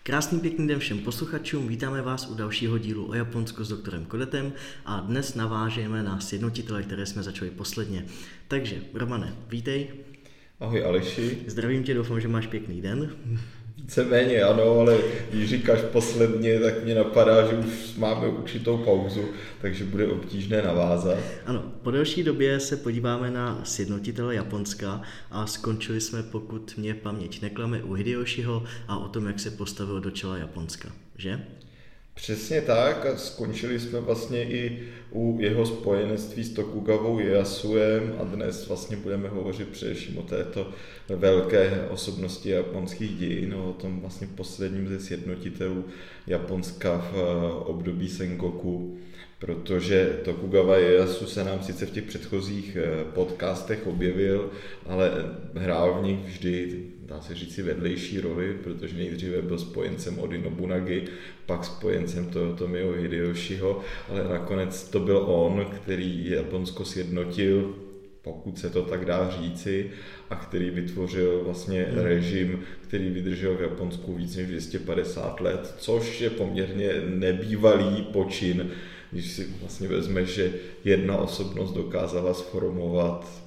Krásný pěkný den všem posluchačům, vítáme vás u dalšího dílu o Japonsku s doktorem Kodetem a dnes navážeme na sjednotitele, které jsme začali posledně. Takže, Romane, vítej. Ahoj Aleši. Zdravím tě, doufám, že máš pěkný den. Víceméně ano, ale když říkáš posledně, tak mě napadá, že už máme určitou pauzu, takže bude obtížné navázat. Ano, po delší době se podíváme na sjednotitele Japonska a skončili jsme, pokud mě paměť neklame, u Hideyoshiho a o tom, jak se postavil do čela Japonska, že? Přesně tak a skončili jsme vlastně i u jeho spojenectví s Tokugawou Ieyasuem a dnes vlastně budeme hovořit především o této velké osobnosti japonských dějin, o tom vlastně posledním ze sjednotitelů Japonska v období Sengoku, protože Tokugawa Ieyasu se nám sice v těch předchozích podcastech objevil, ale hrál v nich vždy, dá se říci, vedlejší roli, protože nejdříve byl spojencem Ody Nobunagi, pak spojencem Toyotomiho Hideyoshiho, ale nakonec to byl on, který Japonsko sjednotil, pokud se to tak dá říci, a který vytvořil vlastně režim, který vydržel v Japonsku víc než 250 let, což je poměrně nebývalý počin, když si vlastně vezmeš, že jedna osobnost dokázala sformovat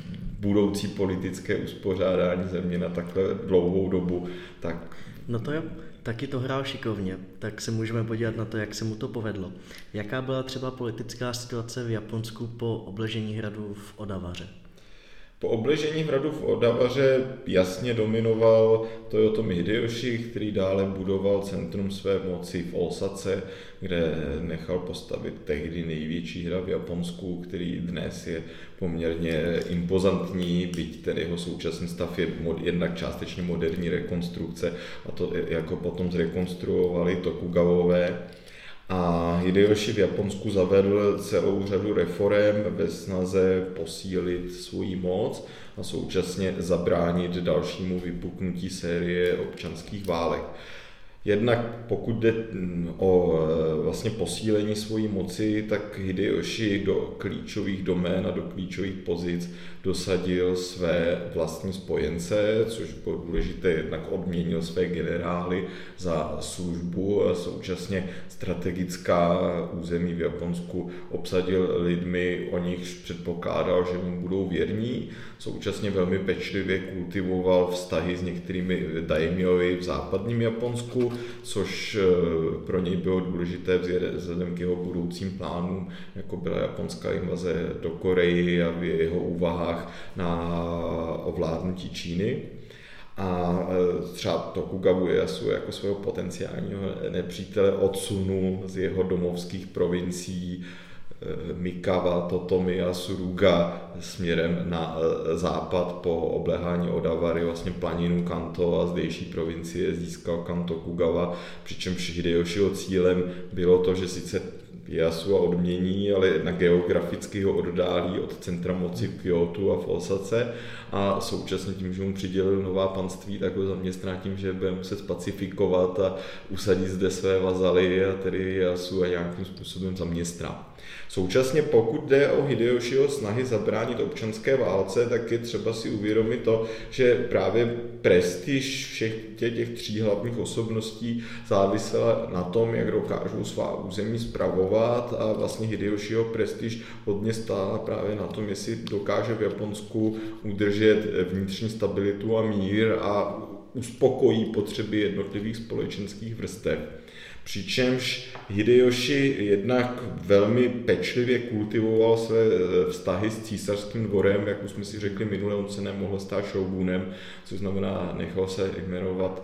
budoucí politické uspořádání země na takhle dlouhou dobu, tak... No to jo, taky to hrál šikovně, tak se můžeme podívat na to, jak se mu to povedlo. Jaká byla třeba politická situace v Japonsku po obležení hradu v Odavaře? Po obležení hradu v Odavaře jasně dominoval Toyotomi Hideyoshi, který dále budoval centrum své moci v Osace, kde nechal postavit tehdy největší hrad v Japonsku, který dnes je poměrně impozantní, byť ten jeho současný stav je jednak částečně moderní rekonstrukce, a to jako potom zrekonstruovali Tokugawové. A Hideyoshi v Japonsku zavedl celou řadu reforem ve snaze posílit svou moc a současně zabránit dalšímu vypuknutí série občanských válek. Jednak pokud jde o vlastně posílení svojí moci, tak Hideyoshi do klíčových domén a do klíčových pozic dosadil své vlastní spojence, což bylo důležité, jednak odměnil své generály za službu a současně strategická území v Japonsku obsadil lidmi, o nichž předpokládal, že mu budou věrní. Současně velmi pečlivě kultivoval vztahy s některými daimyovi v západním Japonsku, což pro něj bylo důležité vzhledem k jeho budoucím plánům, jako byla japonská invaze do Koreji a v jeho úvahách na ovládnutí Číny. A třeba Tokugawu Ieyasu jako svého potenciálního nepřítele odsunul z jeho domovských provincií Mikawa, Totomi a Suruga směrem na západ po obléhání Odawary, vlastně planinu Kanto, a zdejší provincie získal Kanto Tokugawa, přičemž Hideyoshiho cílem bylo to, že sice Ieyasu odmění, ale na geograficky ho oddálí od centra moci v Kyotu a v Osace, a současně tím, že mu přidělil nová panství, tak ho zaměstná tím, že bude muset spacifikovat a usadit zde své vazaly, a tedy Ieyasu a nějakým způsobem zaměstná. Současně pokud jde o Hideyoshiho snahy zabránit občanské válce, tak je třeba si uvědomit to, že právě prestiž všech těch tří hlavních osobností závisela na tom, jak dokážou svá území spravovat, a vlastně Hideyoshiho prestiž hodně stála právě na tom, jestli dokáže v Japonsku udržet vnitřní stabilitu a mír a uspokojí potřeby jednotlivých společenských vrstev. Přičemž Hideyoshi jednak velmi pečlivě kultivoval své vztahy s císařským dvorem, jak už jsme si řekli minule, on se nemohl stát šógunem, což znamená, nechal se jmenovat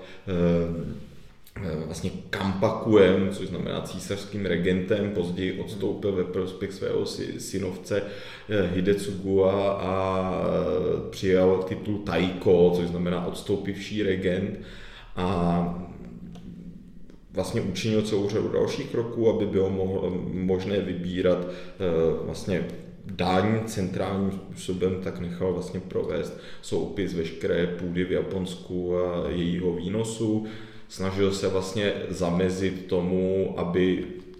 vlastně Kampakuem, což znamená císařským regentem, později odstoupil ve prospěch svého synovce Hidetsugu a přijal titul Taiko, což znamená odstoupivší regent, a vlastně učinil celou řadu dalších kroků, aby bylo možné vybírat vlastně daň centrálním způsobem, tak nechal vlastně provést soupis veškeré půdy v Japonsku a jejího výnosu. Snažil se vlastně zamezit tomu, aby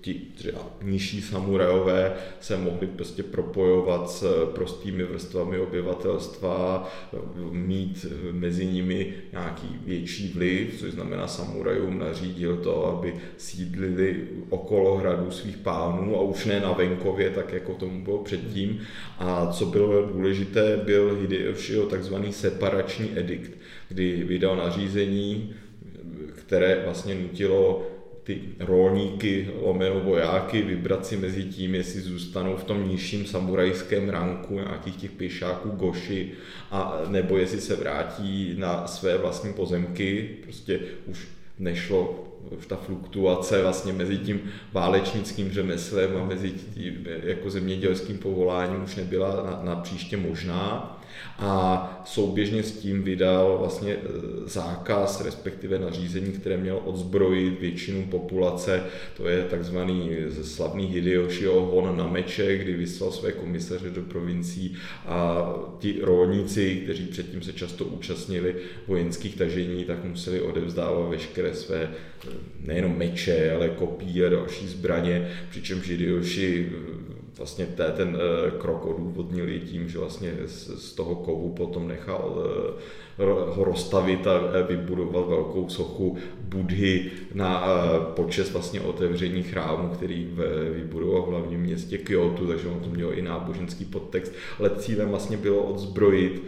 ti třeba nižší samurajové se mohli prostě propojovat s prostými vrstvami obyvatelstva, mít mezi nimi nějaký větší vliv, což znamená samurajům nařídil to, aby sídlili okolo hradu svých pánů a už ne na venkově, tak jako tomu bylo předtím. A co bylo důležité, byl Hideyoshiho takzvaný separační edikt, kdy vydal nařízení, které vlastně nutilo ty rolníky, lomeno vojáky, vybrat si mezi tím, jestli zůstanou v tom nižším samurajském ranku nějakých těch pěšáků goši, a nebo jestli se vrátí na své vlastní pozemky. Prostě už nešlo, ta fluktuace vlastně mezi tím válečnickým řemeslem a mezi tím jako zemědělským povoláním už nebyla na příště možná. A souběžně s tím vydal vlastně zákaz, respektive nařízení, které mělo odzbrojit většinu populace. To je takzvaný slavný Hideyoshiho hon na meče, kdy vyslal své komisaře do provincií a ti rolníci, kteří předtím se často účastnili vojenských tažení, tak museli odevzdávat veškeré své nejenom meče, ale kopí a další zbraně, přičemž Hideyoshi vlastně ten krok odůvodnil i tím, že vlastně z toho kovu potom nechal ho rozstavit a vybudovat velkou sochu Buddhy na počest vlastně otevření chrámu, který vybudoval v hlavním městě Kyoto, takže on to měl i náboženský podtext, ale cílem vlastně bylo odzbrojit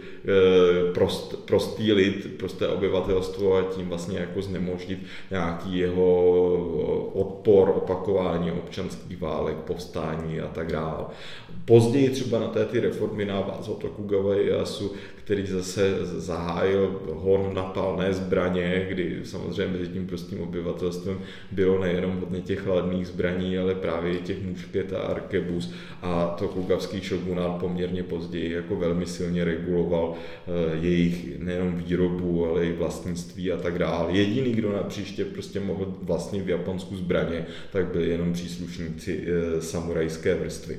prostý lid, prosté obyvatelstvo a tím vlastně jako znemožnit nějaký jeho odpor, opakování občanských válek, povstání a tak dále. Později třeba na ty reformy navázal Tokugawa Ieyasu, který zase zahájil hon na palné zbraně, kdy samozřejmě mezi tím prostým obyvatelstvem bylo nejenom hodně těch chladných zbraní, ale právě i těch mušket a arkebus, a tokugavský šogunát poměrně později jako velmi silně reguloval jejich nejenom výrobu, ale i vlastnictví a tak dále. Jediný, kdo napříště prostě mohl vlastnit v Japonsku zbraně, tak byli jenom příslušníci samurajské vrstvy.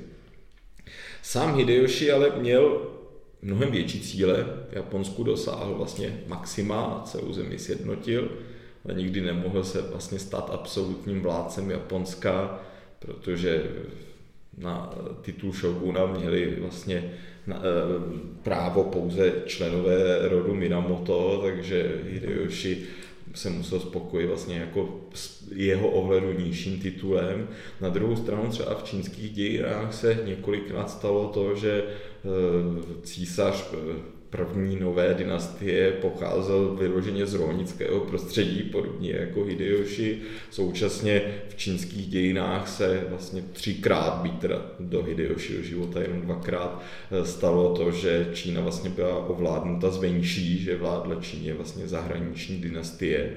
Sám Hideyoshi ale měl mnohem větší cíle. V Japonsku dosáhl vlastně maxima, celou zemi sjednotil, ale nikdy nemohl se vlastně stát absolutním vládcem Japonska, protože na titul šoguna měli vlastně právo pouze členové rodu Minamoto, takže Hideyoshi se musel spokojit vlastně jako jeho ohledu nižším titulem. Na druhou stranu třeba v čínských dějinách se několikrát stalo to, že císař první nové dynastie pocházel vyloženě z rolnického prostředí, podobně jako Hideyoshi. Současně v čínských dějinách se vlastně 3krát, byť teda do Hideyoshiho života jenom 2krát, stalo to, že Čína vlastně byla ovládnuta zvenčí, že vládla Číně vlastně zahraniční dynastie.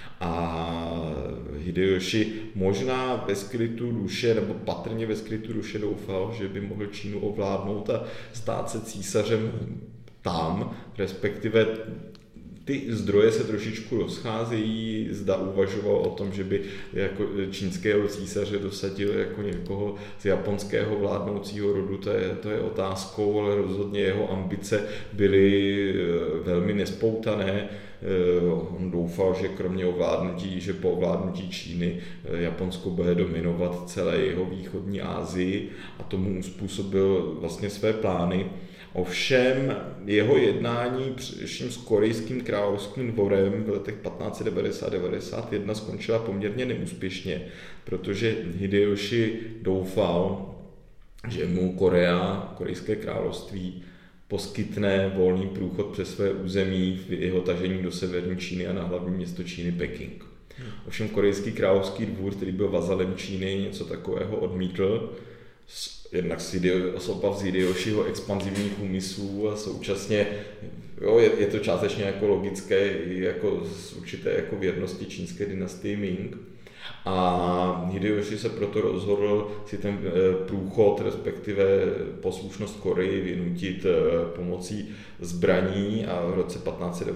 A Hideyoshi možná ve skrytu duše, nebo patrně ve skrytu duše doufal, že by mohl Čínu ovládnout a stát se císařem tam, respektive ty zdroje se trošičku rozcházejí, zda uvažoval o tom, že by jako čínského císaře dosadil jako někoho z japonského vládnoucího rodu, to je otázkou, ale rozhodně jeho ambice byly velmi nespoutané. On doufal, že kromě ovládnutí, že po ovládnutí Číny Japonsko bude dominovat celé jeho východní Asii a tomu způsobil vlastně své plány. Ovšem jeho jednání především s korejským královským dvorem v letech 1590-91 skončila poměrně neúspěšně, protože Hideyoshi doufal, že mu korejské království poskytne volný průchod přes své území v jeho tažení do severní Číny a na hlavní město Číny Peking. Ovšem korejský královský dvůr, který byl vazalem Číny, něco takového odmítl, jednak osoba z Hideyoshiho expanzivních úmyslů a současně je to částečně jako logické jako z určité jako věrnosti čínské dynastii Ming. A Hideyoshi se proto rozhodl si ten průchod, respektive poslušnost Koreji vynutit pomocí zbraní a v roce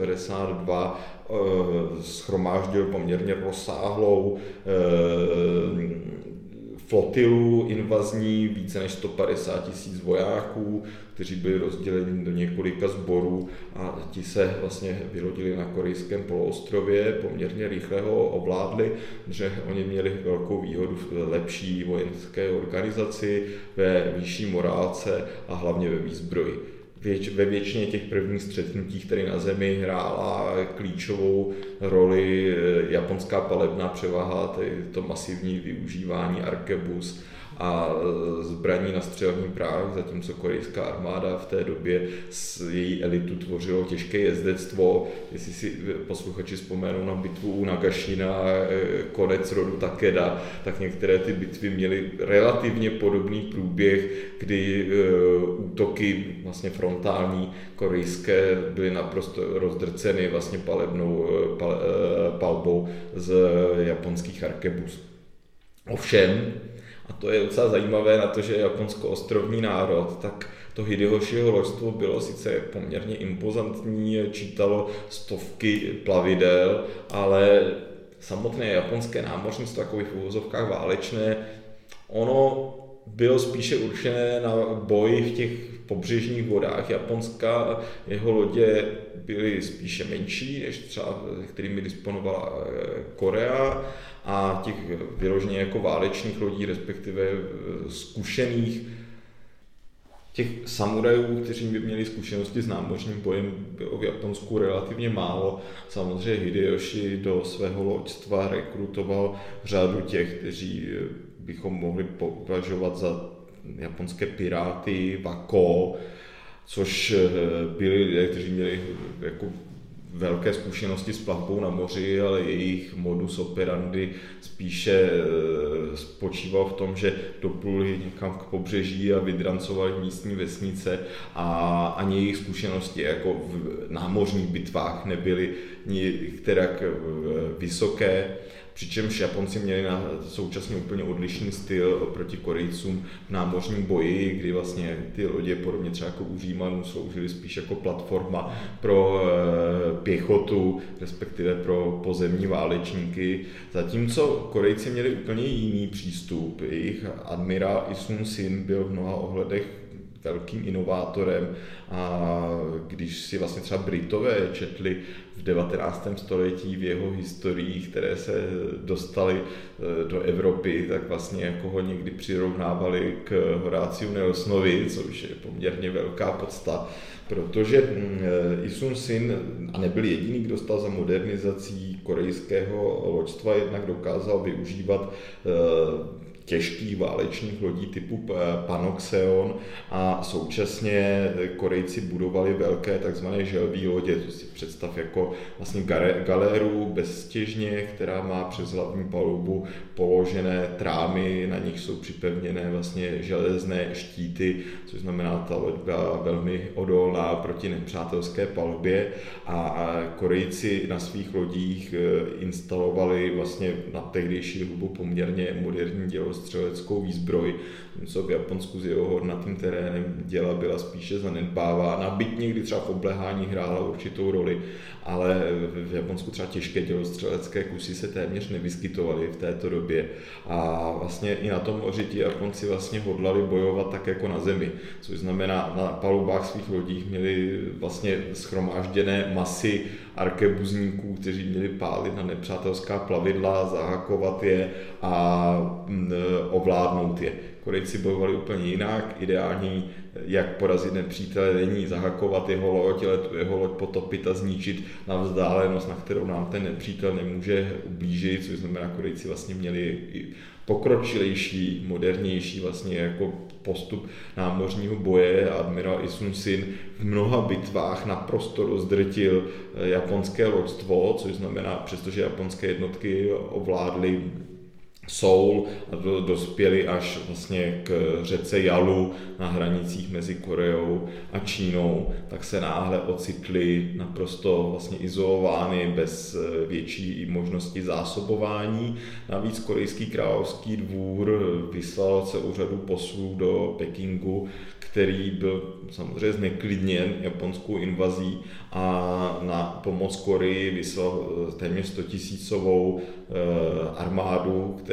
1592 shromáždil poměrně rozsáhlou flotilu invazní, více než 150 000 vojáků, kteří byli rozděleni do několika sborů a ti se vlastně vylodili na korejském poloostrově, poměrně rychle ho ovládli, že oni měli velkou výhodu v lepší vojenské organizaci, ve vyšší morálce a hlavně ve výzbroji. Ve většině těch prvních střetnutích, které na zemi hrála klíčovou roli japonská palebná převaha, tedy to masivní využívání arkebus a zbraní na střelný práh, zatímco korejská armáda v té době její elitu tvořilo těžké jezdectvo. Jestli si posluchači vzpomenou na bitvu u Nagashina, konec rodu Takeda, tak některé ty bitvy měly relativně podobný průběh, kdy útoky vlastně frontální korejské byly naprosto rozdrceny vlastně palbou z japonských arkebus. Ovšem, a to je docela zajímavé na to, že Japonsko ostrovní národ, tak to Hidehoshiho loďstvo bylo sice poměrně impozantní, čítalo stovky plavidel, ale samotné japonské námořnictvo, takové v uvozovkách válečné, ono bylo spíše určené na boj v těch pobřežních vodách Japonska. Jeho lodě byly spíše menší, než třeba kterými disponovala Korea, a těch vyloženě jako válečných lodí, respektive zkušených těch samurajů, kteří by měli zkušenosti s námořním bojem, bylo v Japonsku relativně málo. Samozřejmě Hideyoshi do svého loďstva rekrutoval řadu těch, kteří bychom mohli považovat za japonské piráty, wako, což byli lidé, kteří měli jako velké zkušenosti s plavbou na moři, ale jejich modus operandi spíše spočíval v tom, že dopluli někam k pobřeží a vydrancovali místní vesnice, a ani jejich zkušenosti jako v námořních bitvách nebyly nikterak vysoké. Přičemž Japonci měli současně úplně odlišný styl oproti Korejcům v námořním boji, kdy vlastně ty lodě, podobně třeba jako u Římanů, sloužily spíš jako platforma pro pěchotu, respektive pro pozemní válečníky. Zatímco Korejci měli úplně jiný přístup. Jejich admirál Isun Sin byl v mnoha ohledech velkým inovátorem, a když si vlastně třeba Britové četli v 19. století v jeho historiích, které se dostaly do Evropy, tak vlastně jako ho někdy přirovnávali k Horáciu Nelsonovi, což je poměrně velká podsta, protože Isun Sin, a nebyl jediný, kdo stal za modernizací korejského loďstva, jednak dokázal využívat těžkých válečných lodí typu Panoxeon, a současně Korejci budovali velké takzvané želví lodě, to si představ jako vlastně galéru bezstěžně, která má přes hlavní palubu položené trámy, na nich jsou připevněné vlastně železné štíty, což znamená, ta loď byla velmi odolná proti nepřátelské palbě, a Korejci na svých lodích instalovali vlastně na tehdejší dobu poměrně moderní dělostřeleckou výzbroj, co v Japonsku s jeho hornatým terénem děla byla spíše zanedbávána, byť někdy třeba v obléhání hrála určitou roli, ale v Japonsku třeba těžké dělostřelecké kusy se téměř nevyskytovaly v této době, a vlastně i na tom moři ti Japonci vlastně hodlali bojovat tak jako na zemi, což znamená, na palubách svých lodích měli vlastně shromážděné masy arkebuzníků, kteří měli pálit na nepřátelská plavidla, zahakovat je a ovládnout je. Korejci bojovali úplně jinak, ideální, jak porazit nepřítele, není zahakovat jeho loď, ale tu jeho loď potopit a zničit na vzdálenost, na kterou nám ten nepřítel nemůže ublížit, což znamená, Korejci vlastně měli pokročilejší, modernější vlastně jako postup námořního boje. Admirál Isun Sin v mnoha bitvách naprosto rozdrtil japonské loďstvo, což znamená, přestože japonské jednotky ovládly Seoul a dospěli až vlastně k řece Yalu na hranicích mezi Koreou a Čínou, tak se náhle ocitli naprosto vlastně izolovány bez větší možnosti zásobování. Navíc korejský královský dvůr vyslal celou řadu poslů do Pekingu, který byl samozřejmě zneklidněn japonskou invazí, a na pomoc Koreji vyslal téměř 100 000 armádu, která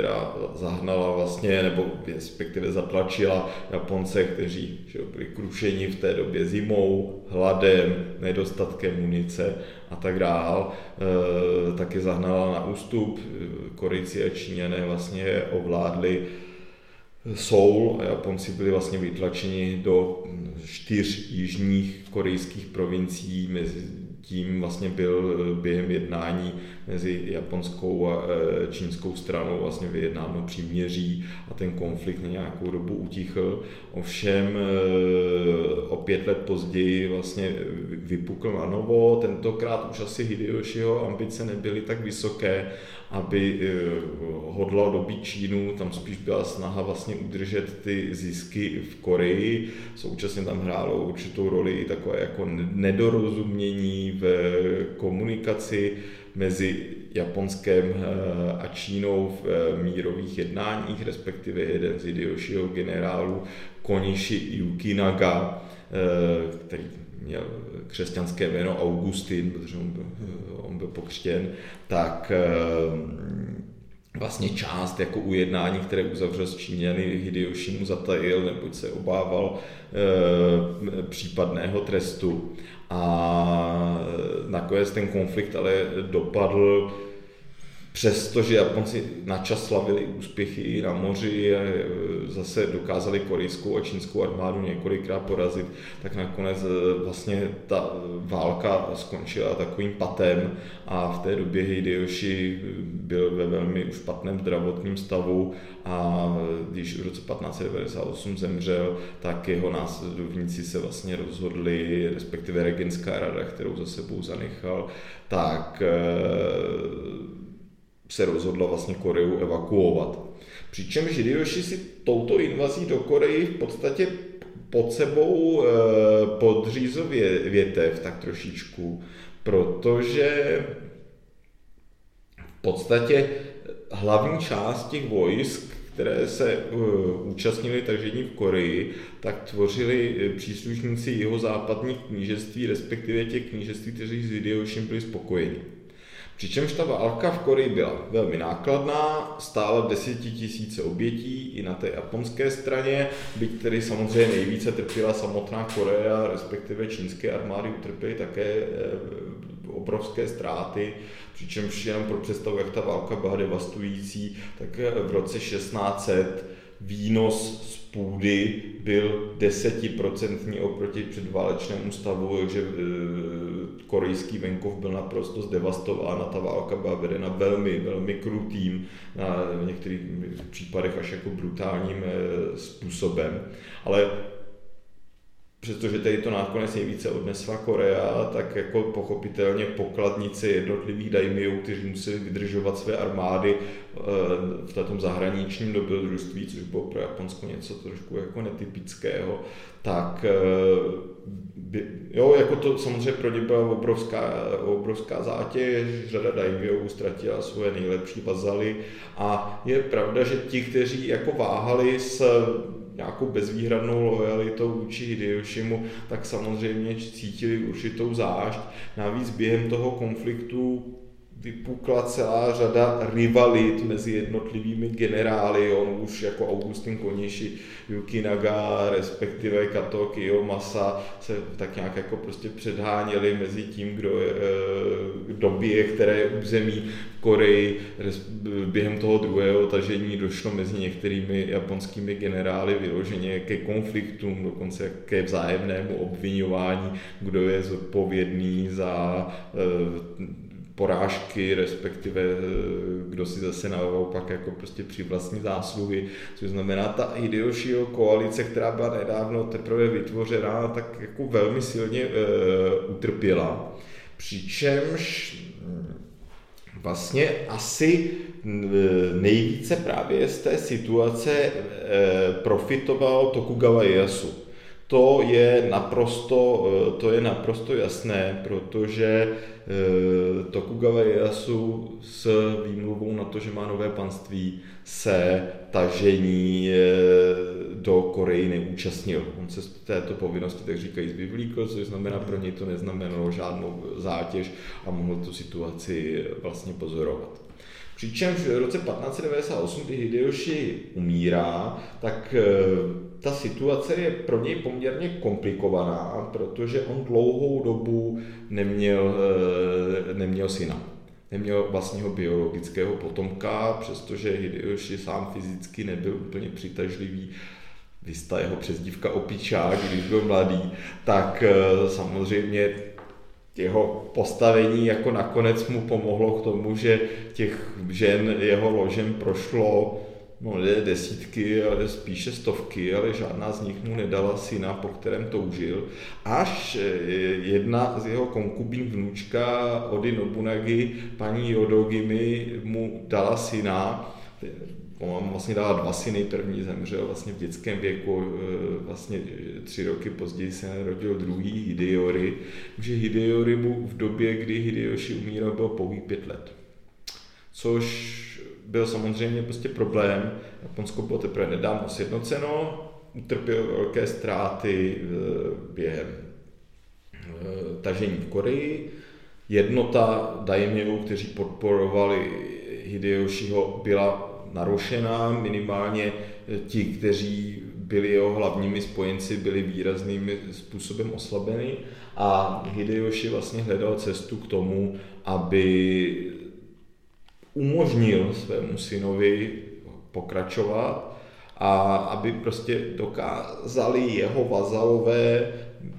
která zahnala vlastně, nebo respektive zatlačila Japonce, kteří byli krušeni v té době zimou, hladem, nedostatkem munice a tak dál, taky zahnala na ústup. Korejci a Číňané vlastně ovládli Soul a Japonci byli vlastně vytlačeni do 4 jižních korejských provincií, mezi tím vlastně byl během jednání mezi japonskou a čínskou stranou vlastně vyjednáno příměří a ten konflikt na nějakou dobu utichl. Ovšem o 5 let později vlastně vypukl na novo, tentokrát už asi Hideyoshiho ambice nebyly tak vysoké, aby hodlal dobít Čínu, tam spíš byla snaha vlastně udržet ty zisky v Koreji. Současně tam hrálo určitou roli i takové jako nedorozumění v komunikaci mezi Japonskem a Čínou v mírových jednáních, respektive jeden z Hideyoshiho generálů, Konishi Yukinaga, který měl křesťanské jméno Augustin, protože on byl pokřtěn, tak vlastně část jako ujednání, které uzavřel s Číňany, Hideyoshi mu zatajil, neboť se obával případného trestu. A nakonec ten konflikt ale dopadl, přestože Japonci načas slavili úspěchy na moři a zase dokázali korejskou a čínskou armádu několikrát porazit, tak nakonec vlastně ta válka skončila takovým patem a v té době Hideyoshi byl ve velmi špatném zdravotním stavu a když v roce 1598 zemřel, tak jeho následovníci se vlastně rozhodli, respektive regentská rada, kterou za sebou zanechal, tak se rozhodla vlastně Koreu evakuovat. Přičemž Hideyoshi si touto invazí do Koreji v podstatě pod sebou podřízl větev tak trošičku, protože v podstatě hlavní část těch vojsk, které se účastnili tažení v Koreji, tak tvořili příslušníci jihozápadních knížectví, respektive těch knížectví, kteří s Hideyoshim byli spokojeni. Přičemž ta válka v Koreji byla velmi nákladná, stála 10 000 obětí i na té japonské straně, byť tedy samozřejmě nejvíce trpěla samotná Korea, respektive čínské armády utrpěly také obrovské ztráty, přičemž jenom pro představu, jak ta válka byla devastující, tak v roce 1600 výnos z půdy byl 10% oproti předválečnému stavu, takže korejský venkov byl naprosto zdevastován a ta válka byla vedena velmi, velmi krutým, v některých případech až jako brutálním způsobem. Ale přestože tady to nakonec nejvíce odnesla Korea, tak jako pochopitelně pokladnice jednotlivých daimyů, kteří museli vydržovat své armády v tom zahraničním dobrodružství, což bylo pro Japonsko něco trošku jako netypického, tak jo, jako to samozřejmě pro ně byla obrovská zátěž, řada daimyů ztratila svoje nejlepší vazaly a je pravda, že ti, kteří jako váhali s nějakou bezvýhradnou lojalitou vůči Hideyoshimu, tak samozřejmě cítili určitou zášť. Navíc během toho konfliktu vypukla celá řada rivalit mezi jednotlivými generály, on už jako Augustin Konishi Yukinaga, respektive Kato Kiyomasa se tak nějak jako prostě předháněli mezi tím, kdo bije které území v Koreji. Během toho druhého tažení došlo mezi některými japonskými generály vyloženě ke konfliktům, dokonce ke vzájemnému obviňování, kdo je zodpovědný za porážky, respektive kdo si zase naopak jako prostě přivlastní zásluhy, což znamená ta Hideyoshiho koalice, která byla nedávno teprve vytvořená, tak jako velmi silně utrpěla. Přičemž vlastně asi nejvíce právě z té situace profitoval Tokugawa Ieyasu. To je naprosto jasné, protože Tokugawa Ieyasu s výmluvou na to, že má nové panství, se tažení do Koreji neúčastnil. On se z této povinnosti, tak říkají, vyvlíkl, což znamená, pro něj to neznamenalo žádnou zátěž a mohl tu situaci vlastně pozorovat. Přičemž v roce 1598, kdy Hidejoši umírá, tak ta situace je pro něj poměrně komplikovaná, protože on dlouhou dobu neměl syna. Neměl vlastního biologického potomka, přestože Hidejoši sám fyzicky nebyl úplně přitažlivý. Vysta jeho přezdívka Opičák, když byl mladý, tak samozřejmě jeho postavení jako nakonec mu pomohlo k tomu, že těch žen jeho ložem prošlo ne desítky, ale spíše stovky, ale žádná z nich mu nedala syna, po kterém toužil. Až jedna z jeho konkubín vnučka Ody Nobunagi, paní Jodogimi, mu dala syna. Ona vlastně dala 2 syny, první zemřel vlastně v dětském věku, vlastně 3 roky později se narodil druhý Hideyori, že Hideyori mu v době, kdy Hidejoši umíral, bylo pouhých 5 let. Což byl samozřejmě prostě problém. Japonsko bylo teprve nedávno sjednoceno, utrpělo velké ztráty během tažení v Koreji. Jednota daimyů, kteří podporovali Hideyoshiho, byla narušená, minimálně ti, kteří byli jeho hlavními spojenci, byli výrazným způsobem oslabeni a Hidejoshi vlastně hledal cestu k tomu, aby umožnil svému synovi pokračovat a aby prostě dokázali jeho vazalové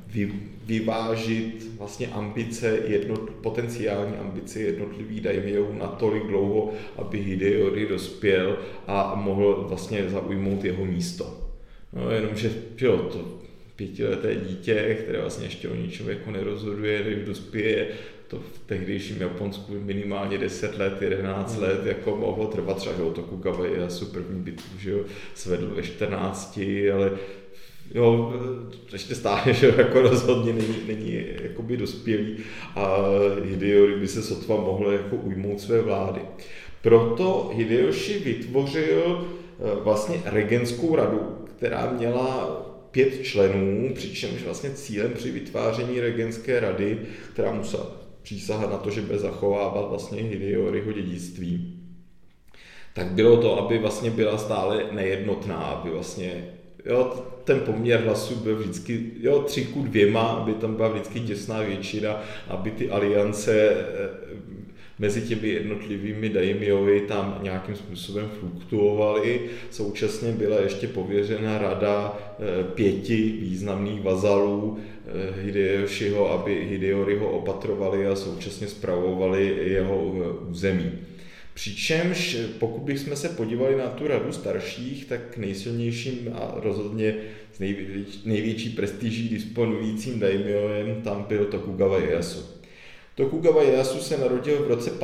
vyvážit vlastně potenciální ambice jednotlivých daimyů natolik dlouho, aby Hideyori dospěl a mohl vlastně zaujmout jeho místo. No, jenomže to 5leté dítě, které vlastně ještě o ničem jako nerozhoduje, než dospěje, to v tehdejším Japonsku minimálně 10 let, 11 let jako mohlo trvat, třeba Tokugawa Ieyasu první bitvu, že jo, svedl ve 14, ale jo, ještě stále, že jako rozhodně není jakoby dospělý a Hideyori by se sotva mohl jako ujmout své vlády. Proto Hidejoshi vytvořil vlastně regentskou radu, která měla 5 členů, přičemž vlastně cílem při vytváření regentské rady, která musela přísahat na to, že bude zachovávat vlastně Hideyoriho dědictví, tak bylo to, aby vlastně byla stále nejednotná, aby vlastně ten poměr hlasů byl vždycky 3:2, aby tam byla vždycky těsná většina, aby ty aliance mezi těmi jednotlivými daimyovi tam nějakým způsobem fluktuovaly. Současně byla ještě pověřena rada 5 významných vazalů Hideyoshiho, aby Hideyoriho opatrovali a současně spravovali jeho území. Přičemž, pokud bychom se podívali na tu radu starších, tak nejsilnějším a rozhodně s největší prestiží disponujícím daimyoem tam byl Tokugawa Ieyasu. Tokugawa Ieyasu se narodil v roce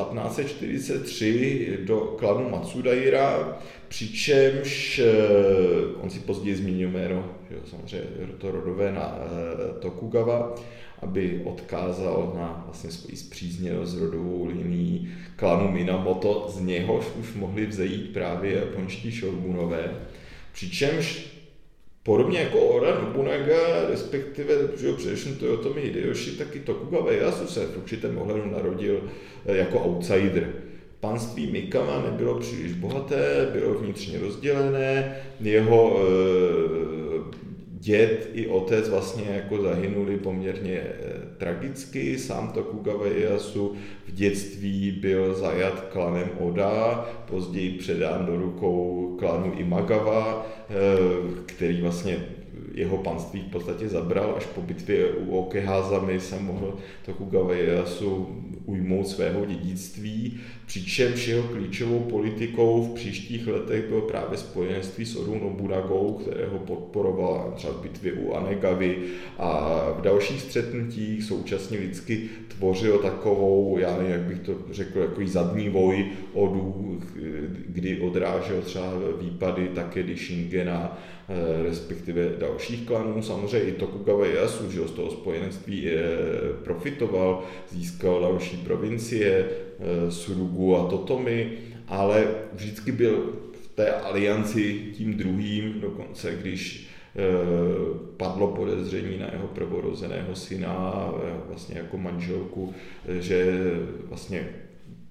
1543 do klanu Matsudaira, přičemž on si později změnil jméno, samozřejmě to rodové na Tokugawa, aby odkázal na vlastně svoji spřízněnost s rodovou linií klanu Minamoto, z něhož už mohli vzejít právě japonští šogunové. Přičemž podobně jako Oda Nobunaga, respektive především Toyotomi Hideyoshi, tak i Tokugawa Ieyasu se v určitém ohledu narodil jako outsider. Panství Mikama nebylo příliš bohaté, bylo vnitřně rozdělené, jeho děd i otec vlastně jako zahynuli poměrně tragicky, sám Tokugawa Ieyasu v dětství byl zajat klanem Oda, později předán do rukou klanu Imagawa, který vlastně jeho panství v podstatě zabral. Až po bitvě u Okehazami se mohl Tokugawa Ieyasu ujmout svého dědictví, přičemž jeho klíčovou politikou v příštích letech bylo právě spojenectví s Odou Nobunagou, kterého podporoval třeba v bitvě u Anegavy a v dalších střetnutích. Současně vždycky tvořil takovou, já nevím, jak bych to řekl, jako zadní voj Odu, kdy odrážel třeba výpady Takedy Shingena, respektive dalších klanů. Samozřejmě i Tokugawa Ieyasu, že z toho spojenectví profitoval, získal další provincie, Surugu a Totomi, ale vždycky byl v té alianci tím druhým, dokonce když padlo podezření na jeho prvorozeného syna, vlastně jako manželku, že vlastně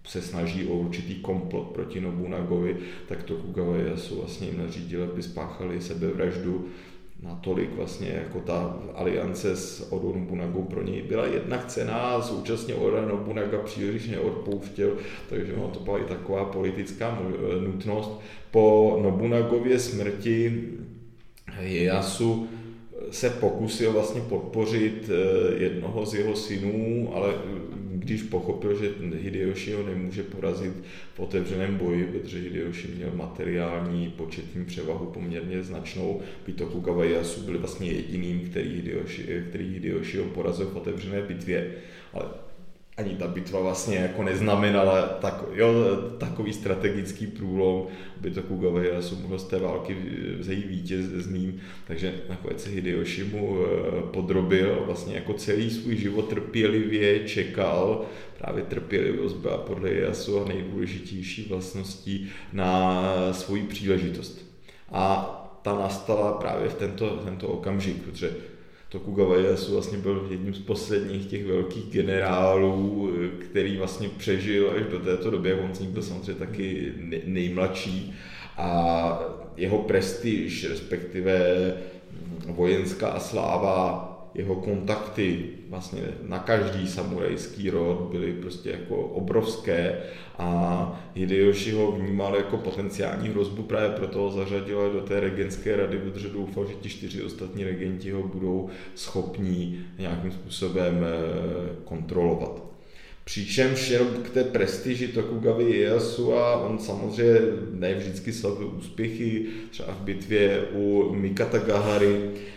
se snaží o určitý komplot proti Nobunagovi, tak Tokugawa Ieyasu vlastně jim nařídil, aby spáchali sebevraždu. Natolik vlastně jako ta aliance s Oda Nobunagou pro něj byla jednak cenná a současně Oda Nobunaga příliš neodpouštěl, takže to byla i taková politická nutnost. Po Nobunagově smrti Ieyasu se pokusil vlastně podpořit jednoho z jeho synů, ale když pochopil, že Hidejoši ho nemůže porazit v otevřeném boji, protože Hidejoši měl materiální početní převahu poměrně značnou, by Tokugawa Ieyasu byl vlastně jediným, který Hidejoshiho porazil v otevřené bitvě. Ale ani ta bitva vlastně jako neznamenala takový strategický průlom, aby Tokugawa Ieyasu mohl z té války vzejít vítězným, takže nakonec se Hidejoshi mu podrobil a vlastně jako celý svůj život trpělivě čekal, právě trpělivost byla podle Ieyasu a nejdůležitější vlastností na svoji příležitost. A ta nastala právě v tento okamžik, protože Tokugawa Ieyasu vlastně byl jedním z posledních těch velkých generálů, který vlastně přežil až do této doby, on z nich byl samozřejmě taky nejmladší a jeho prestiž, respektive vojenská sláva, jeho kontakty vlastně na každý samurajský rod byly prostě jako obrovské a Hidejoshi ho vnímal jako potenciální hrozbu, právě proto ho zařadil do té regentské rady, protože doufal, že ti 4 ostatní regenti ho budou schopní nějakým způsobem kontrolovat. Přičemž jenom k té prestiži Tokugavy Ieyasu a on samozřejmě ne vždycky slavil úspěchy, třeba v bitvě u Mikatagahary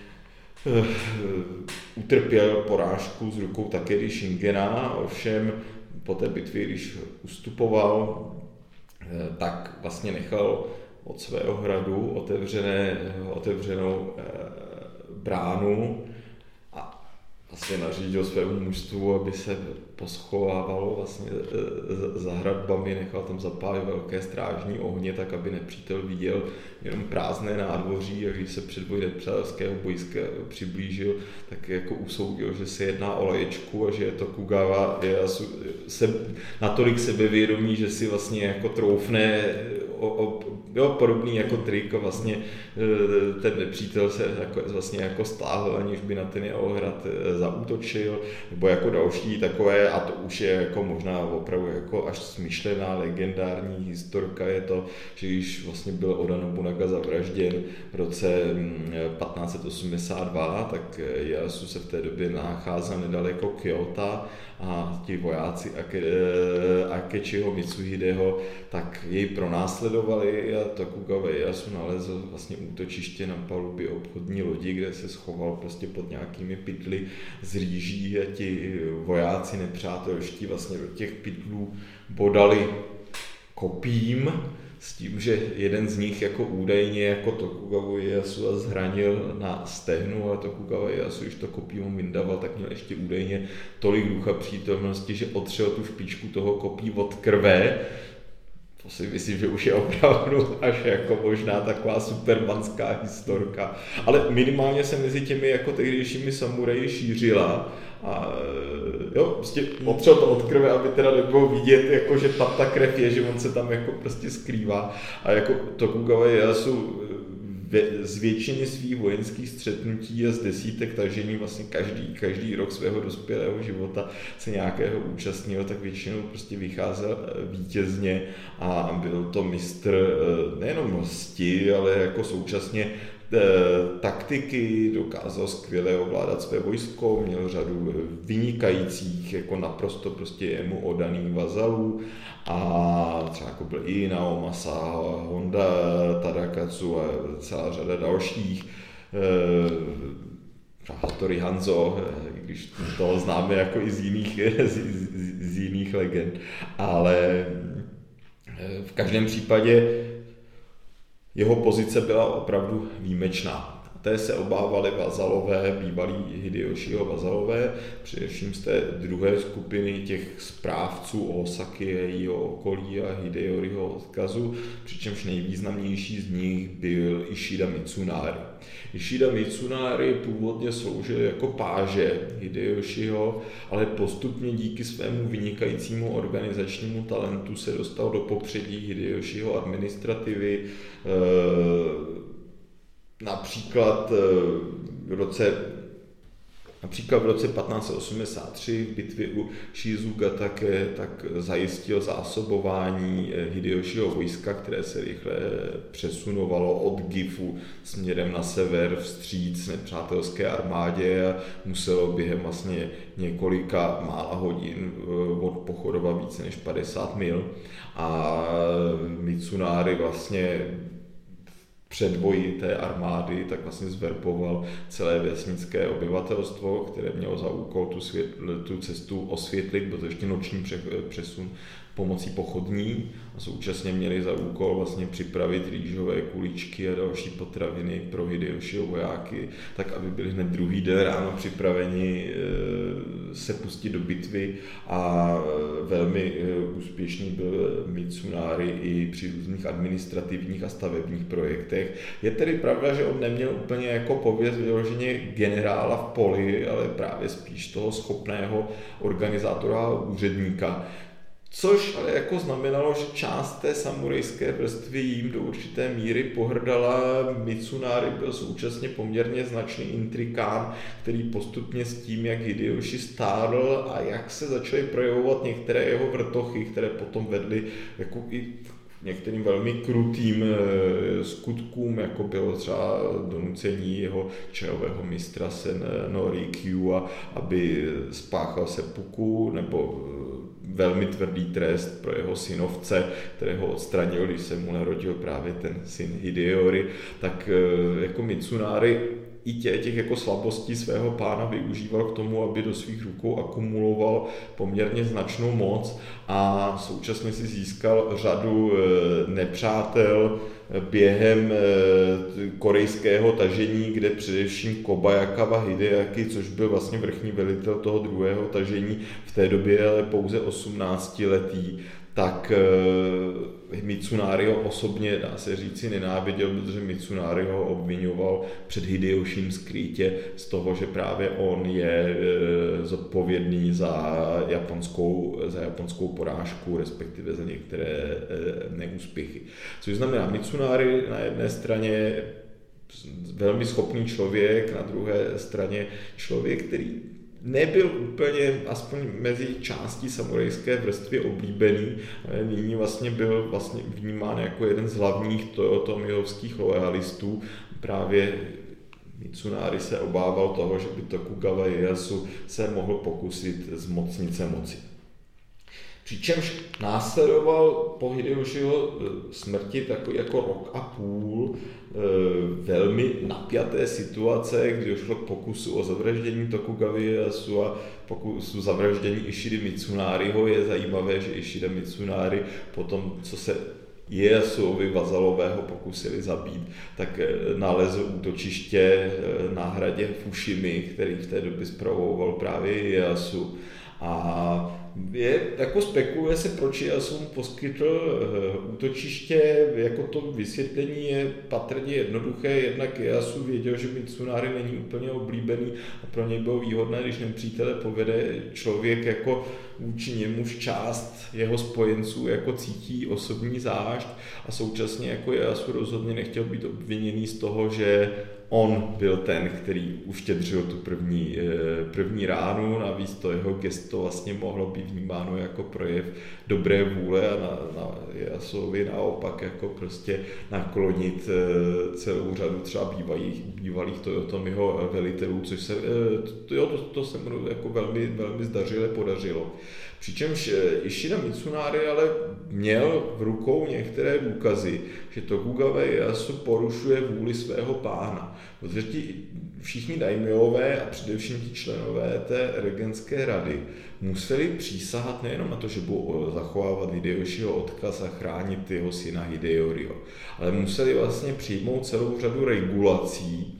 utrpěl porážku z rukou Takedy Shingena, ovšem po té bitvě, když ustupoval, tak vlastně nechal od svého hradu otevřenou bránu a vlastně nařídil svému mužstvu, aby se poschovávalo vlastně za hradbami, nechal tam zapálit velké strážní ohně, tak aby nepřítel viděl jenom prázdné nádvoří a když se předvoj nepřátelského bojiska přiblížil, tak jako usoudil, že se jedná o léčku a že je Tokugawa Ieyasu natolik sebevědomý, že si vlastně jako troufne podobný jako trik a vlastně ten nepřítel se vlastně jako stáhl, aniž by na ten jeho hrad zaútočil, nebo jako další takové, a to už je jako možná opravdu jako až smyšlená legendární historka, je to, že když vlastně byl Oda Nobunaga zavražděn v roce 1582, tak Ieyasu se v té době nacházel nedaleko Kyoto a ti vojáci Akechiho Mitsuhideho tak jej pronásledovali a Tokugawa Ieyasu nalezl vlastně útočiště na palubě obchodní lodi, kde se schoval prostě pod nějakými pytly z rýží a ti vojáci nepřátelští vlastně do těch pytlů bodali kopím s tím, že jeden z nich jako údajně jako Tokugawa Ieyasu zhranil na stehnu a Tokugawa Ieyasu, když to kopím vyndával, tak měl ještě údajně tolik ducha přítomnosti, že otřel tu špičku toho kopí od krve. To si myslím, že už je opravdu až jako možná taková supermanská historka. Ale minimálně se mezi těmi jako tehdejšími samuraji šířila a jo, prostě otřel to od krve, aby teda nebylo vidět, jako, že tam ta krev je, že on se tam jako prostě skrývá. A jako Tokugawa Ieyasu z většiny svých vojenských střetnutí a z desítek tažení vlastně každý rok svého dospělého života se nějakého účastnil, tak většinou prostě vycházel vítězně a byl to mistr nejenom msti, ale jako současně taktiky, dokázal skvěle ovládat své vojsko, měl řadu vynikajících, jako naprosto prostě jemu oddaných vazalů a třeba jako byl i Naomasa, Honda Tadakatsu a celá řada dalších. Hattori Hanzo, když toho známe jako i z jiných legend, ale v každém případě jeho pozice byla opravdu výjimečná. Té se obávali vazalové, bývalí Hideyoshiho vazalové, především z té druhé skupiny těch správců Osaky, jejího okolí a Hideyoriho odkazu, přičemž nejvýznamnější z nich byl Ishida Mitsunari. Ishida Mitsunari původně sloužil jako páže Hideyoshiho, ale postupně díky svému vynikajícímu organizačnímu talentu se dostal do popředí Hideyoshiho administrativy. Například v roce 1583 v bitvě u Shizugatake tak zajistil zásobování Hideyoshiho vojska, které se rychle přesunovalo od Gifu směrem na sever vstříc nepřátelské armádě a muselo během vlastně několika mála hodin odpochodovat více než 50 mil a Mitsunari vlastně předvoji té armády, tak vlastně zverboval celé vesnické obyvatelstvo, které mělo za úkol tu cestu osvětlit, byl to ještě noční přesun pomocí pochodní a současně měli za úkol vlastně připravit rýžové kuličky a další potraviny pro Hideyoshiho vojáky, tak aby byli hned druhý den ráno připraveni se pustit do bitvy a velmi úspěšný byl Mitsunari i při různých administrativních a stavebních projektech. Je tedy pravda, že on neměl úplně jako pověst vyloženě generála v poli, ale právě spíš toho schopného organizátora a úředníka. Což ale jako znamenalo, že část té samurajské vrstvy jim do určité míry pohrdala. Mitsunari byl současně poměrně značný intrikán, který postupně s tím, jak Hideyoshi stárl a jak se začaly projevovat některé jeho vrtochy, které potom vedly jako i některým velmi krutým skutkům, jako bylo třeba donucení jeho čajového mistra Sen no Rikyu, aby spáchal seppuku, nebo velmi tvrdý trest pro jeho synovce, kterého odstranil, když se mu narodil právě ten syn Hideyori, tak jako Mitsunari i těch jako slabostí svého pána využíval k tomu, aby do svých rukou akumuloval poměrně značnou moc a současně si získal řadu nepřátel během korejského tažení, kde především Kobayakawa Hideaki, což byl vlastně vrchní velitel toho druhého tažení, v té době ale pouze 18letý, tak Mitsunari ho osobně, dá se říci, nenáviděl, protože Mitsunari ho obvinoval před Hideyoshim skrytě z toho, že právě on je zodpovědný za japonskou porážku, respektive za některé neúspěchy. Což znamená, Mitsunari na jedné straně velmi schopný člověk, na druhé straně člověk, který nebyl úplně, aspoň mezi částí samurajské vrstvy oblíbený, ale nyní vlastně byl vlastně vnímán jako jeden z hlavních toyotomiovských lojalistů. Právě Mitsunari se obával toho, že by Tokugawa Ieyasu se mohl pokusit zmocnit se moci. Přičemž následoval po Hideyoshiho smrti takový jako rok a půl velmi napjaté situace, kdy došlo k pokusu o zavraždění Tokugavy Ieyasu a pokusu zavraždění Ishidy Mitsunariho. Je zajímavé, že Ishida Mitsunari potom, co se Ieyasuovi vazalového pokusili zabít, tak nalezl útočiště na hradě Fushimi, který v té době spravoval právě Ieyasu. A jako spekuluje se, proč Ieyasu mu poskytl útočiště, jako to vysvětlení je patrně jednoduché, jednak Ieyasu věděl, že Mitsunari není úplně oblíbený a pro něj bylo výhodné, když nepřítele povede člověk jako vůči němuž část jeho spojenců jako cítí osobní zášť a současně jako Ieyasu rozhodně nechtěl být obviněný z toho, že on byl ten, který uštědřil tu první ránu, navíc to jeho gesto vlastně mohlo být vnímáno jako projev dobré vůle a na Ieyasuovi naopak jako prostě naklonit celou řadu třeba bývalých Toyotomiho velitelů, což se to se mu jako velmi, velmi zdařile podařilo. Přičemž Ishida Mitsunari ale měl v rukou některé důkazy, že Tokugawa Ieyasu porušuje vůli svého pána. Protože všichni daimyové a především ti členové té regentské rady museli přísahat nejenom na to, že budou zachovávat Hideyoshiho odkaz a chránit jeho syna Hideyoriho, ale museli vlastně přijmout celou řadu regulací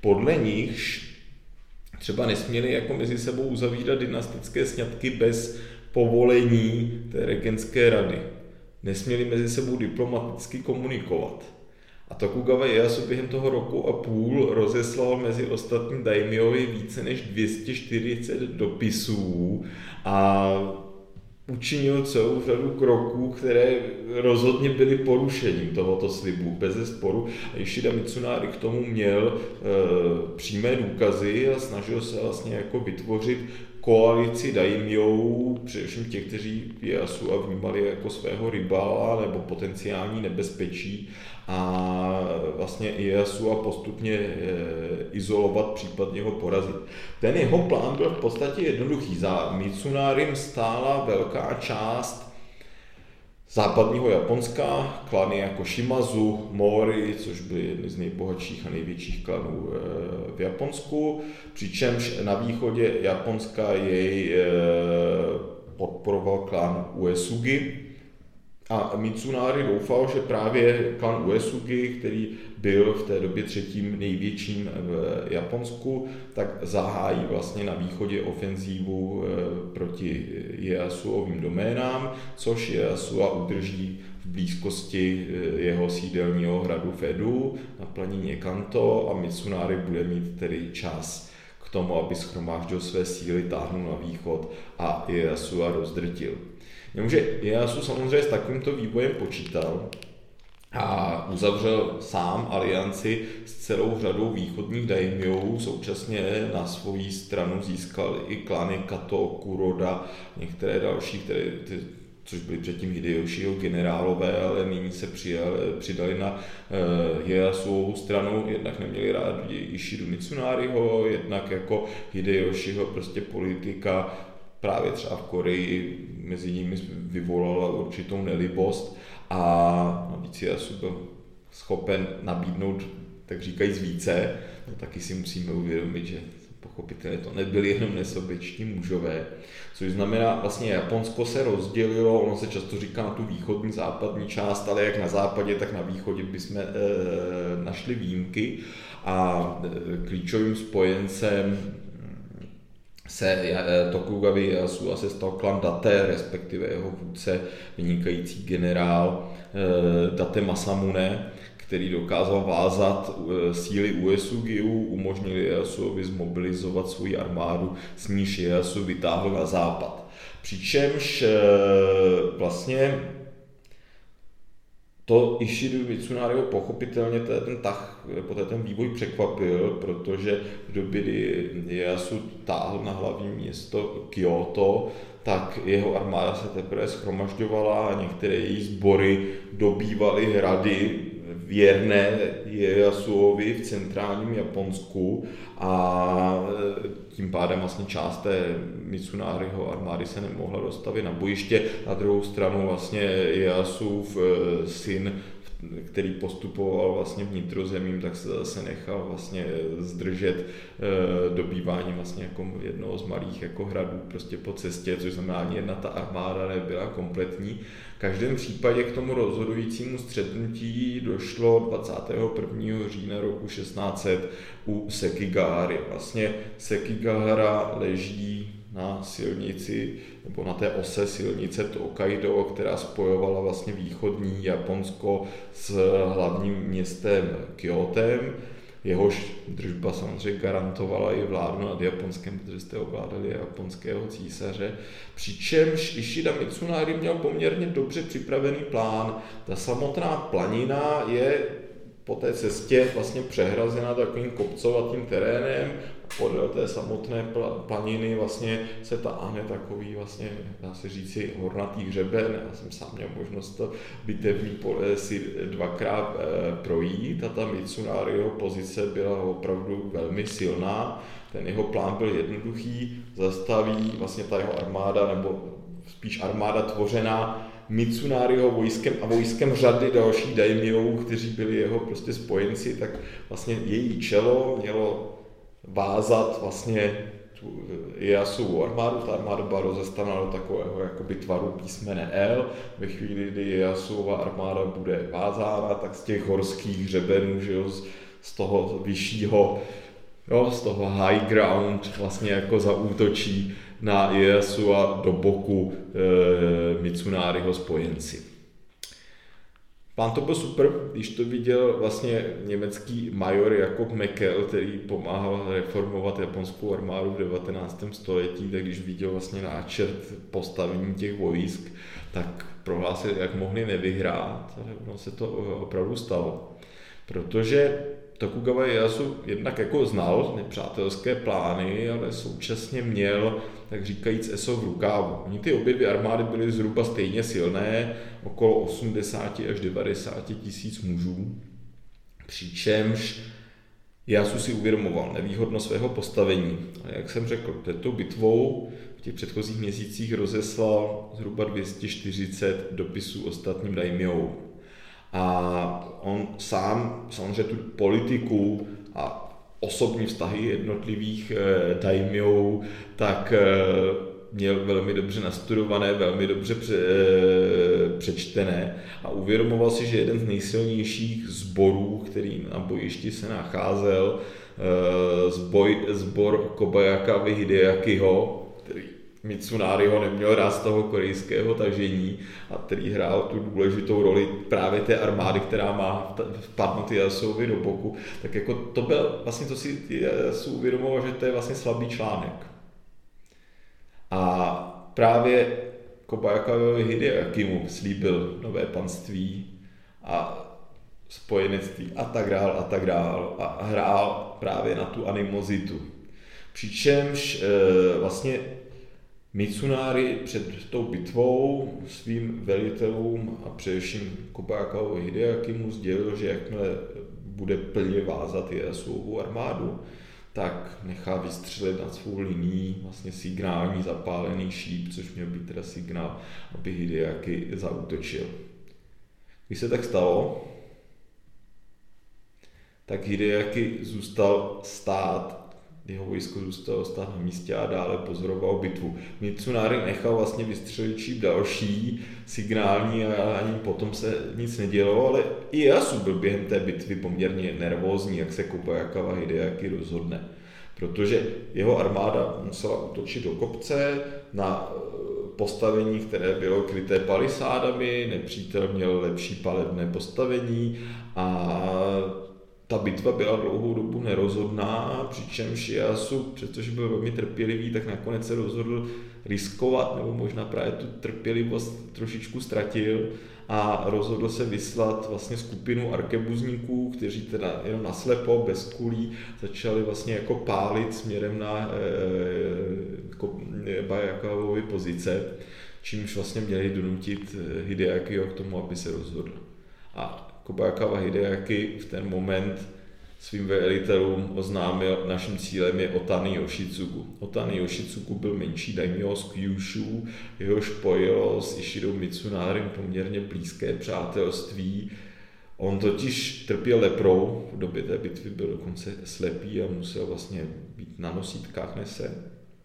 podle nichž třeba nesměli jako mezi sebou uzavírat dynastické sňatky bez povolení té regentské rady. Nesměli mezi sebou diplomaticky komunikovat. A Tokugawa Ieyasu během toho roku a půl rozeslal mezi ostatní daimyovi více než 240 dopisů a učinil celou řadu kroků, které rozhodně byly porušením tohoto slibu, bezesporu. A Ishida Mitsunari k tomu měl přímé důkazy a snažil se vlastně jako vytvořit koalici daimyou, především těch, kteří Ieyasu vnímali jako svého ribála nebo potenciální nebezpečí, a vlastně Ieyasu a postupně izolovat, případně ho porazit. Ten jeho plán byl v podstatě jednoduchý. Za Mitsunarim stála velká část západního Japonska, klany jako Shimazu, Mori, což byly jedny z nejbohatších a největších klanů v Japonsku, přičemž na východě Japonska jej podporoval klan Uesugi. A Mitsunari doufal, že právě klan Uesugi, který byl v té době třetím největším v Japonsku, tak zahájí vlastně na východě ofenzívu proti Ieyasuovým doménám, což Ieyasu udrží v blízkosti jeho sídelního hradu Fedu na planině Kanto, a Mitsunari bude mít tedy čas k tomu, aby shromáždil své síly, táhnul na východ a Ieyasu rozdrtil. Jenomže Ieyasu samozřejmě s takovýmto vývojem počítal a uzavřel sám alianci s celou řadou východních daimyů, současně na svoji stranu získal i klany Kato, Kuroda, některé další, což byly předtím Hideyoshiho generálové, ale nyní se přidali na Ieyasuovu stranu, jednak neměli rádi Ishidu Mitsunariho, jednak jako Hideyoshiho prostě politika právě třeba v Koreji mezi nimi vyvolala určitou nelibost, a navíc Ieyasu byl schopen nabídnout, tak říkajíc, více. No, taky si musíme uvědomit, že pochopitelně to nebyli jenom nesobečtí mužové, což znamená, vlastně Japonsko se rozdělilo, ono se často říká na tu východní, západní část, ale jak na západě, tak na východě bychom našli výjimky, a klíčovým spojencem se Tokugawy Ieyasu se stal klan Date, respektive jeho vůdce, vynikající generál Date Masamune, který dokázal vázat síly Uesugiů, umožnil Ieyasuovi zmobilizovat svou armádu, s níž Ieyasu vytáhl na západ. Přičemž vlastně to Ishidu Mitsunariho pochopitelně ten vývoj překvapil, protože v době, kdy Ieyasu táhl na hlavní město Kyoto, tak jeho armáda se teprve shromažďovala a některé její sbory dobývaly hrady věrné Ieyasuovi v centrálním Japonsku, a tím pádem vlastně část té Mitsunariho armády se nemohla dostavit na bojiště. Na druhou stranu vlastně Ieyasův syn, který postupoval vlastně vnitrozemím, tak se zase nechal vlastně zdržet dobývání vlastně jako jednoho z malých jako hradů prostě po cestě, což znamená, ani jedna ta armáda nebyla kompletní. V každém případě k tomu rozhodujícímu střetnutí došlo 21. října roku 1600 u Sekigahary. Vlastně Sekigahara leží na silnici, nebo na té ose silnice Tokaido, která spojovala vlastně východní Japonsko s hlavním městem Kyotem. Jehož držba samozřejmě garantovala i vládu nad Japonskem, protože jste ovládali japonského císaře. Přičemž Ishida Mitsunari měl poměrně dobře připravený plán. Ta samotná planina je po té cestě vlastně přehrazena takovým kopcovatým terénem. Podél té samotné planiny vlastně se táhne takový vlastně, dá se říci, hornatý hřeben. Já jsem sám měl možnost to bitevní pole si dvakrát projít, a ta Mitsunariho pozice byla opravdu velmi silná. Ten jeho plán byl jednoduchý, zastaví vlastně ta jeho armáda, nebo spíš armáda tvořená Mitsunariho vojskem a vojskem řady dalších daimyů, kteří byli jeho prostě spojenci, tak vlastně její čelo mělo vázat vlastně Ieyasuovu armádu. Ta armáda byla rozestavěna do takového jakoby tvaru písmene L. Ve chvíli, kdy Ieyasuova armáda bude vázána, tak z těch horských hřebenů, že jo, z toho vyššího Jo, z toho high ground vlastně jako zaútočí na Ieyasu a do boku Mitsunáriho spojenci. Plán to byl super, když to viděl vlastně německý major Jakob Meckel, který pomáhal reformovat japonskou armádu v 19. století, tak když viděl vlastně náčrt postavení těch vojsk, tak prohlásil, jak mohli nevyhrát, ale ono se to opravdu stalo. Protože Tokugawa Ieyasu jednak jako znal nepřátelské plány, ale současně měl, tak říkajíc, eso v rukávu. Oni ty obě dvě armády byly zhruba stejně silné, okolo 80 až 90 tisíc mužů, přičemž Ieyasu si uvědomoval nevýhodnost svého postavení. A jak jsem řekl, před tou bitvou v těch předchozích měsících rozeslal zhruba 240 dopisů ostatním daimyům. A on sám samozřejmě tu politiku a osobní vztahy jednotlivých daimyů tak měl velmi dobře nastudované, velmi dobře přečtené a uvědomoval si, že jeden z nejsilnějších sborů, který na bojišti se nacházel, sbor Kobayakawy Hideakiho, který Mitsunáriho neměl rád z toho korejského tažení a který hrál tu důležitou roli právě té armády, která má vpadnout Ieyasovi do boku, tak jako to byl vlastně, to si Ieyasu uvědomoval, že to je vlastně slabý článek. A právě Kobayakawy Hideakimu slíbil nové panství a spojenectví a tak dál a hrál právě na tu animozitu. Přičemž vlastně Mitsunari před tou bitvou svým velitelům a především Kobayakawy Hideakimu sdělil, že jakmile bude plně vázat Ieyasuovu armádu, tak nechá vystřelit nad svou linií vlastně signální zapálený šíp, což měl být teda signál, aby Hideaki zaútočil. Když se tak stalo, tak Hideaki zůstal stát, jeho vojsko zůstalo stát na místě a dále pozoroval bitvu. Mitsunari nechal vlastně vystřelit šíp další, signální a ani potom se nic nedělo, ale i Ieyasu byl během té bitvy poměrně nervózní, jak se Kobayakawa Hideaki rozhodne. Protože jeho armáda musela útočit do kopce na postavení, které bylo kryté palisádami, nepřítel měl lepší palebné postavení a ta bitva byla dlouhou dobu nerozhodná, přičemž Ieyasu, přestože byl velmi trpělivý, tak nakonec se rozhodl riskovat, nebo možná právě tu trpělivost trošičku ztratil a rozhodl se vyslat vlastně skupinu arkebuzníků, kteří teda jenom naslepo, bez kulí, začali vlastně jako pálit směrem na Bayakawovy pozice, čímž vlastně měli donutit Hideakiho k tomu, aby se rozhodl. A Kobayakawa Hideaki v ten moment svým velitelům oznámil, naším cílem je Otani Yoshitsugu. Otani Yoshitsugu byl menší daimyo z Kyushu, jehož pojilo s Ishidou Mitsunárem poměrně blízké přátelství. On totiž trpěl leprou, v době té bitvy byl dokonce slepý a musel vlastně být na nosítkách nese.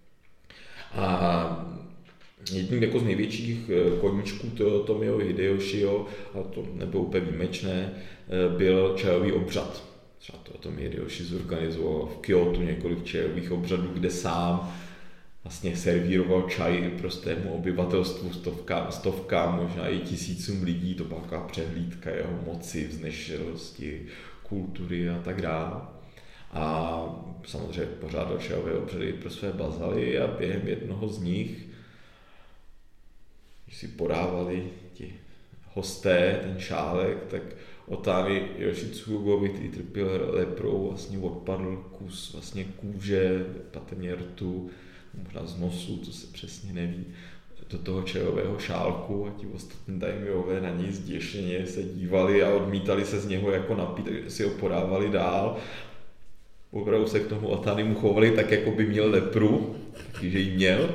A jedním jako z největších koníčků Toyotomiho Hideyoshiho, a to nebylo úplně výjimečné, byl čajový obřad. Třeba Toyotomi Hideyoshi zorganizoval v Kyotu několik čajových obřadů, kde sám vlastně servíroval čaj prostému obyvatelstvu, stovkám, možná i tisícům lidí. To byla taková přehlídka jeho moci, vznešenosti, kultury a tak dále. A samozřejmě pořádal čajové obřady pro své bazaly a během jednoho z nich, když si podávali ti hosté ten šálek, tak Otani Yoshitsugovi, který trpěl leprou, vlastně odpadl kus vlastně kůže, patrně rtu, možná z nosu, to se přesně neví, do toho čajového šálku a ti ostatní daimyové na něj zděšeně se dívali a odmítali se z něho jako napít, takže si ho podávali dál. Opravdu se k tomu Otanimu chovali tak, jako by měl lepru, takže ji měl.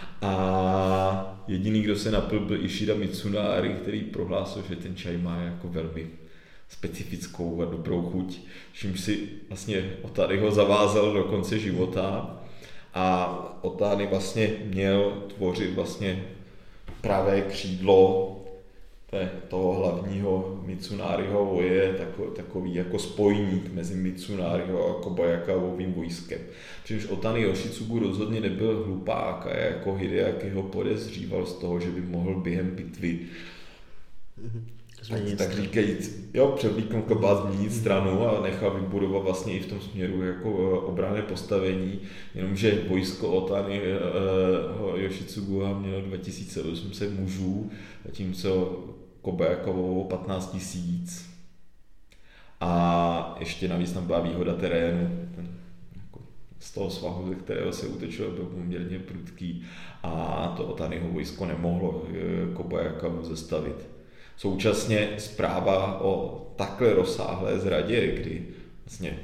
A jediný, kdo se napil, byl Ishida Mitsunari, který prohlásil, že ten čaj má jako velmi specifickou a dobrou chuť, čím si vlastně Otani ho zavázal do konce života a Otani vlastně měl tvořit vlastně pravé křídlo toho hlavního Mitsunáriho voje, takový jako spojník mezi Mitsunáriho a Kobayakavovým vojskem. Přičemž Otani Yoshitsugu rozhodně nebyl hlupák a jako Hideaki ho podezříval z toho, že by mohl během bitvy tak říkajíc, převlíknout kabát, změnit stranu a nechal vybudovat vlastně i v tom směru jako obranné postavení, jenomže vojsko Otani Yoshitsugu mělo 2800 mužů, zatímco Kobayakavovo 15 000. A ještě navíc tam byla výhoda terénu, z toho svahu, ze kterého se útočilo, byl poměrně prudký a to Otaniho vojsko nemohlo Kobayakavu zastavit. Současně zpráva o takhle rozsáhlé zradě, kdy vlastně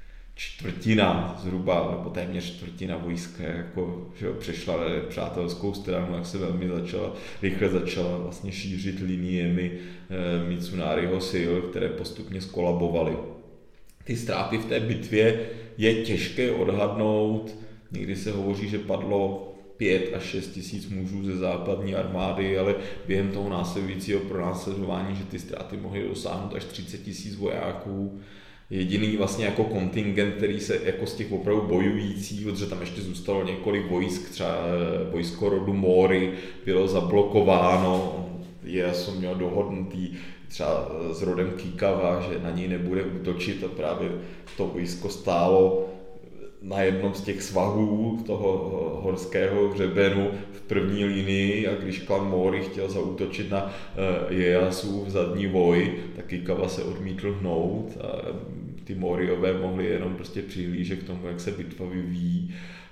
čtvrtina zhruba, nebo téměř čtvrtina vojska jako, že přešla na přátelskou stranu, jak se velmi rychle začala vlastně šířit liniemi Mitsunáriho sil, které postupně skolabovaly. Ty ztráty v té bitvě je těžké odhadnout, někdy se hovoří, že padlo 5 až 6 tisíc mužů ze západní armády, ale během toho následujícího pronásledování, že ty ztráty mohly dosáhnout až 30 tisíc vojáků. Jediný vlastně jako kontingent, který se jako z těch opravdu bojujících, protože tam ještě zůstalo několik vojsk, třeba vojsko rodu Mori bylo zablokováno, Ieyasu měl dohodnutý třeba s rodem Kikawa, že na něj nebude útočit a právě to vojsko stálo na jednom z těch svahů toho horského hřebenu v první linii a když klan Mori chtěl zaútočit na Ieyasu v zadní voj, tak Kikawa se odmítl hnout a ty Moriové mohli jenom prostě přihlížet k tomu, jak se bitva vyvíjí.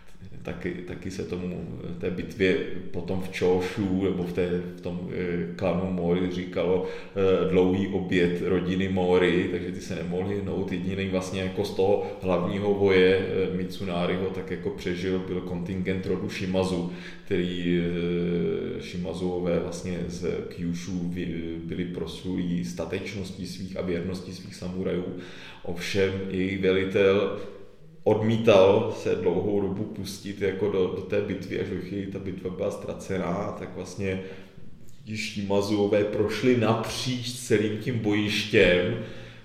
Taky se té bitvě potom v Choshu nebo v tom klanu Mori říkalo dlouhý oběd rodiny Mori, takže ty se nemohli hnout. Jediný vlastně jako z toho hlavního voje Mitsunáriho tak jako přežil byl kontingent rodu Shimazu, který Shimazuové vlastně z Kyushu byli proslulí statečností svých a věrností svých samurajů. Ovšem jejich velitel odmítal se dlouhou dobu pustit jako do té bitvy, až do chvíli ta bitva byla ztracená, tak vlastně Shimazuové prošli napříč celým tím bojištěm,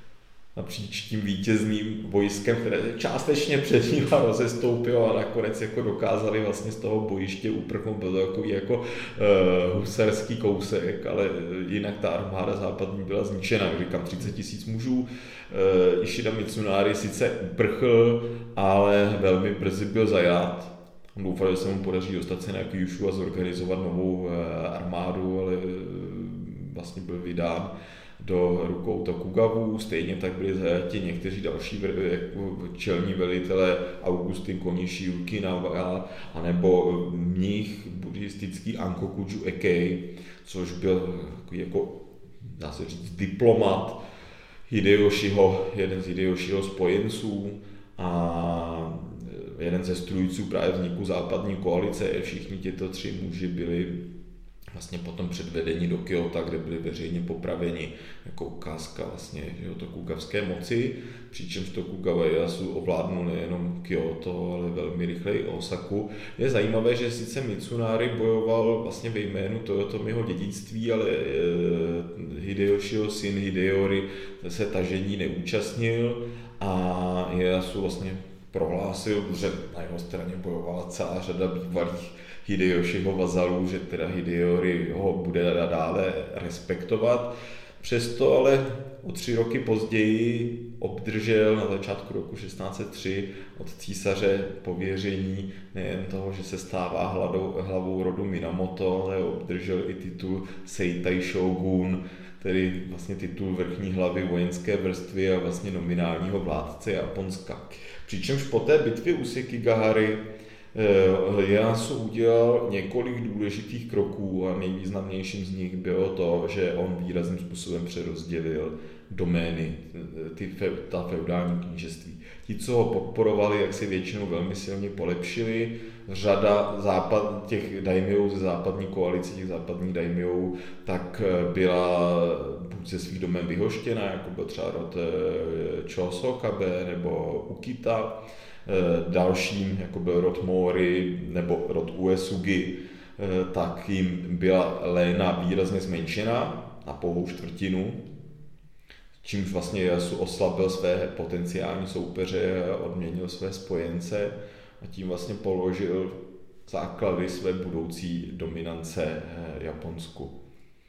napříč tím vítězným vojskem, které částečně před ním rozestoupilo a nakonec jako dokázali vlastně z toho bojiště uprchnout, byl to takový jako husarský kousek, ale jinak ta armáda západní byla zničena, říkám 30 tisíc mužů. Ishida Mitsunari sice uprchl, ale velmi brzy byl zajat. On doufal, že se mu podaří dostat se na Kyushu a zorganizovat novou armádu, ale vlastně byl vydán do rukou Tokugavů, stejně tak byli zajati někteří další čelní velitelé, Augustin Konishi Yukinawa, anebo mních buddhistický Ankokuju Ekei, což byl jako, dá se říct, diplomat jeden z Hideyoshiho spojenců a jeden ze strůjců právě vzniku západní koalice. Všichni těto 3 muži byli vlastně potom předvedeni do Kyoto, kde byli veřejně popraveni jako ukázka vlastně tokugavské moci, přičemž Tokugawa Ieyasu ovládnul nejenom Kyoto, ale velmi rychle i Osaku. Je zajímavé, že sice Mitsunari bojoval vlastně ve jménu Toyotomiho dědictví, ale Hideyoshiho syn Hideyori se tažení neúčastnil a Ieyasu vlastně prohlásil, že na jeho straně bojovala celá řada bývalých Hideyoshiho vazalů, že teda Hideyori ho bude dále respektovat. Přesto ale o 3 roky později obdržel na začátku roku 1603 od císaře pověření nejen toho, že se stává hlavou rodu Minamoto, ale obdržel i titul Seitai Shogun, tedy vlastně titul vrchní hlavy vojenské vrstvy a vlastně nominálního vládce Japonska. Přičemž po té bitvě u Sekigahary Ieyasu udělal několik důležitých kroků a nejvýznamnějším z nich bylo to, že on výrazným způsobem přerozdělil domény, ta feudální knížectví. Ti, co ho podporovali, jak si většinou velmi silně polepšili. Řada těch daimyů ze západní koalice, těch západních daimyů, tak byla buď ze svých domén vyhoštěna, jako byl třeba rod Chosokabe nebo Ukita. Dalším, jako byl rod Mori nebo rod Uesugi, tak jim byla léna výrazně zmenšena na pouhou čtvrtinu, čímž vlastně Ieyasu oslabil své potenciální soupeře a odměnil své spojence a tím vlastně položil základy své budoucí dominance Japonsku.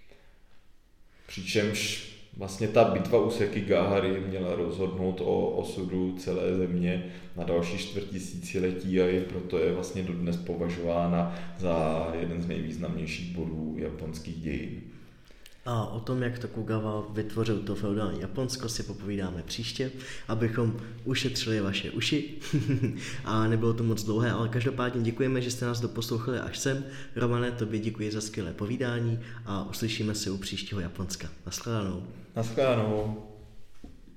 Přičemž vlastně ta bitva u Sekigahary měla rozhodnout o osudu celé země na další 4000letí a i proto je vlastně dodnes považována za jeden z nejvýznamnějších bodů japonských dějin. A o tom, jak Tokugawa vytvořil to feudální Japonsko, si popovídáme příště, abychom ušetřili vaše uši a nebylo to moc dlouhé, ale každopádně děkujeme, že jste nás doposlouchali až sem. Romane, tobě děkuji za skvělé povídání a uslyšíme se u příštího Japonska. Naschledanou. Naschledanou.